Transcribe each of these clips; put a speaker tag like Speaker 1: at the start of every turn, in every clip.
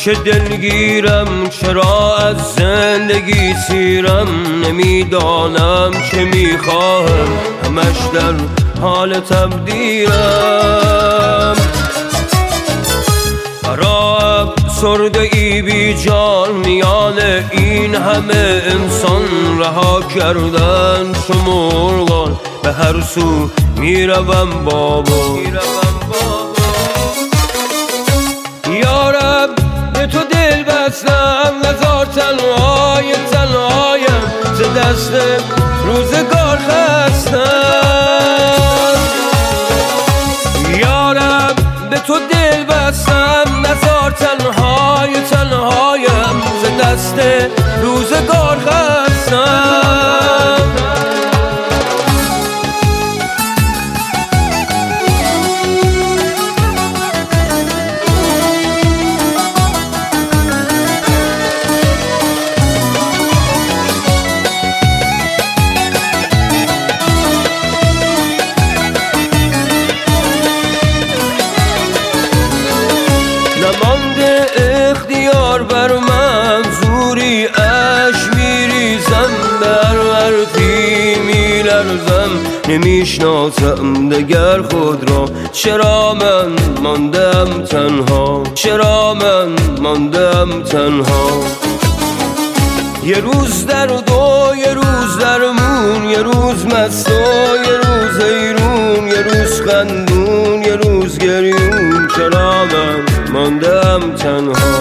Speaker 1: چه دلگیرم، چرا از زندگی سیرم، نمیدانم چه میخواهم، همش در حال تبدیلم. برا افسرده ای بی جان، میان این همه انسان رها کردن چو مرغان، به هر سو میروم بابا. یارب به تو دل بستم، نزار تنهای تنهایم، ز دست روزگار خستم. یارب به تو دل بستم، نزار تنهای تنهایم، ز دست روزگار خستم. نمانده اختیار بر من، زوری اش میریزم، در حرفی میلرزم، نمیشناسم دگر خود را. چرا من ماندم تنها، چرا من ماندم تنها؟ یه روز درد و یه روز درمون، یه روز مست و یه روز حیرون، یه روز خندون یه روز گریون، چرا من ماندم تنها؟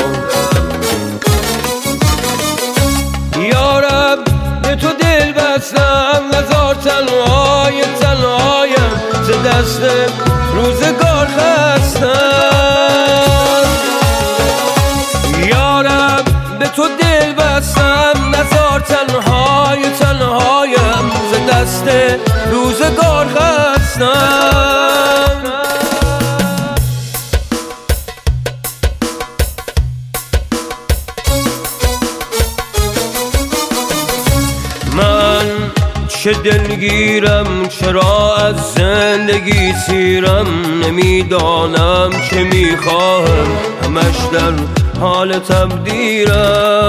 Speaker 1: یارب به تو دل بستم، نزار تنهای تنهایم، ز دست روزگار خستم. یارب به تو دل بستم، نزار تنهای تنهایم، ز دست روزگار خستم. من چه دلگیرم، چرا از زندگی سیرم، نمیدانم چه میخواهم، همش در حال تبدیلم.